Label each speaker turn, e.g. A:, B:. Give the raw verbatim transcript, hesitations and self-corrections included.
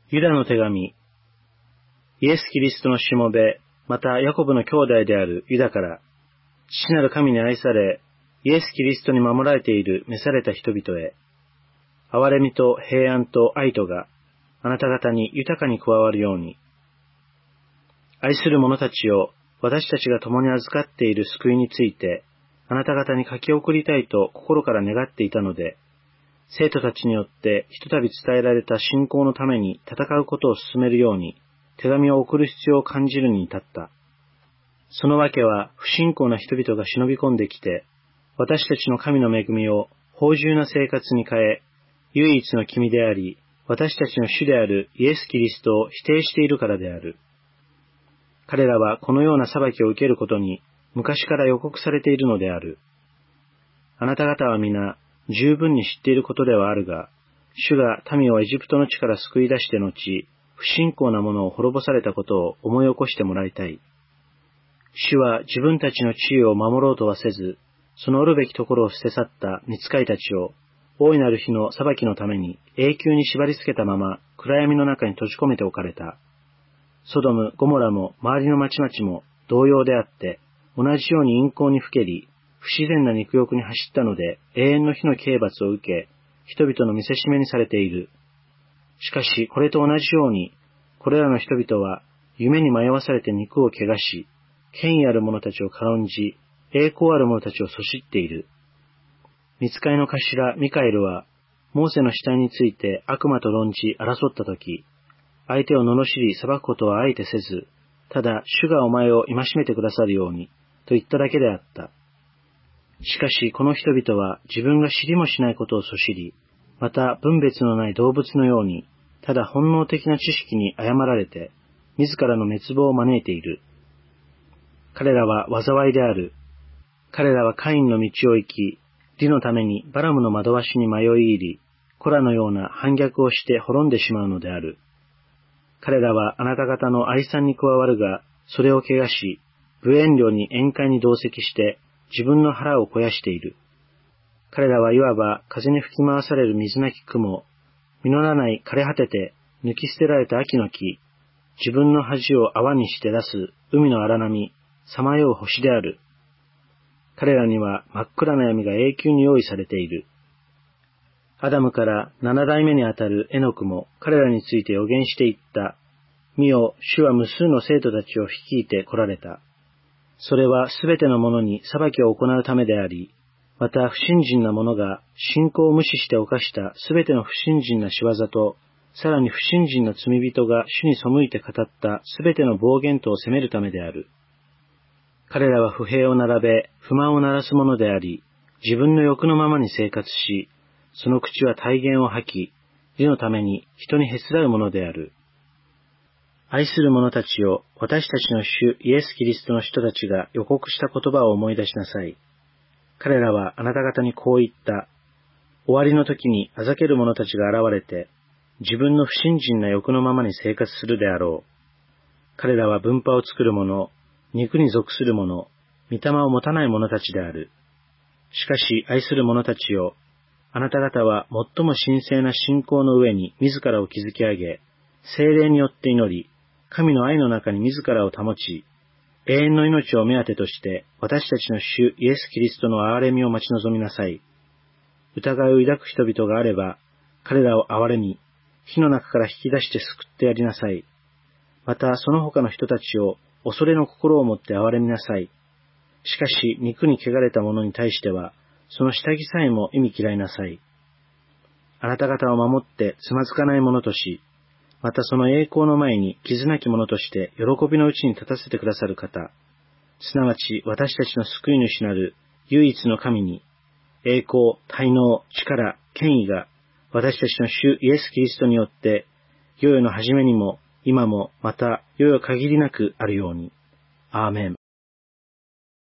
A: ユダの手紙。イエス・キリストのしもべ、またヤコブの兄弟であるユダから、父なる神に愛され、イエス・キリストに守られている召された人々へ、憐れみと平安と愛とがあなた方に豊かに加わるように。愛する者たちを私たちが共に預かっている救いについて、あなた方に書き送りたいと心から願っていたので、生徒たちによってひとたび伝えられた信仰のために戦うことを進めるように、手紙を送る必要を感じるに至った。そのわけは、不信仰な人々が忍び込んできて、私たちの神の恵みを芳醇な生活に変え、唯一の君であり、私たちの主であるイエス・キリストを否定しているからである。彼らはこのような裁きを受けることに、昔から予告されているのである。あなた方は皆、十分に知っていることではあるが、主が民をエジプトの地から救い出して後、不信仰な者を滅ぼされたことを思い起こしてもらいたい。主は自分たちの地位を守ろうとはせず、そのおるべきところを捨て去った御使いたちを、大いなる日の裁きのために永久に縛り付けたまま暗闇の中に閉じ込めておかれた。ソドム、ゴモラも周りの町々も同様であって、同じように陰行にふけり、不自然な肉欲に走ったので永遠の火の刑罰を受け、人々の見せしめにされている。しかしこれと同じように、これらの人々は夢に迷わされて肉を汚し、権威ある者たちを軽んじ、栄光ある者たちをそしっている。御使いの頭ミカエルは、モーセの死体について悪魔と論じ争ったとき、相手を罵り裁くことはあえてせず、ただ主がお前を戒めてくださるように、と言っただけであった。しかしこの人々は自分が知りもしないことをそしり、また分別のない動物のように、ただ本能的な知識に誤られて、自らの滅亡を招いている。彼らは災いである。彼らはカインの道を行き、利のためにバラムの惑わしに迷い入り、コラのような反逆をして滅んでしまうのである。彼らはあなた方の愛賛に加わるが、それを汚し、無遠慮に宴会に同席して、自分の腹を肥やしている。彼らはいわば風に吹き回される水なき雲、実らない枯れ果てて抜き捨てられた秋の木、自分の恥を泡にして出す海の荒波、さまよう星である。彼らには真っ暗な闇が永久に用意されている。アダムから七代目にあたるエノクも彼らについて予言していった。見よ、主は無数の生徒たちを率いて来られた。それはすべての者に裁きを行うためであり、また不信心な者が信仰を無視して犯したすべての不信心な仕業と、さらに不信心な罪人が主に背いて語ったすべての暴言とを責めるためである。彼らは不平を並べ、不満を鳴らす者であり、自分の欲のままに生活し、その口は大言を吐き、利のために人にへつらうものである。愛する者たちを私たちの主イエス・キリストの人たちが予告した言葉を思い出しなさい。彼らはあなた方にこう言った。終わりの時にあざける者たちが現れて、自分の不信心な欲のままに生活するであろう。彼らは分派を作る者、肉に属する者、御霊を持たない者たちである。しかし愛する者たちよ、あなた方は最も神聖な信仰の上に自らを築き上げ、聖霊によって祈り、神の愛の中に自らを保ち、永遠の命を目当てとして私たちの主イエス・キリストの憐れみを待ち望みなさい。疑いを抱く人々があれば、彼らを憐れみ、火の中から引き出して救ってやりなさい。またその他の人たちを恐れの心を持って憐れみなさい。しかし肉に汚れた者に対しては、その下着さえも忌み嫌いなさい。あなた方を守ってつまずかない者とし、またその栄光の前に傷なき者として喜びのうちに立たせてくださる方、すなわち私たちの救い主なる唯一の神に、栄光、大能、力、権威が私たちの主イエス・キリストによって、世々の初めにも今もまた世々限りなくあるように。アーメン。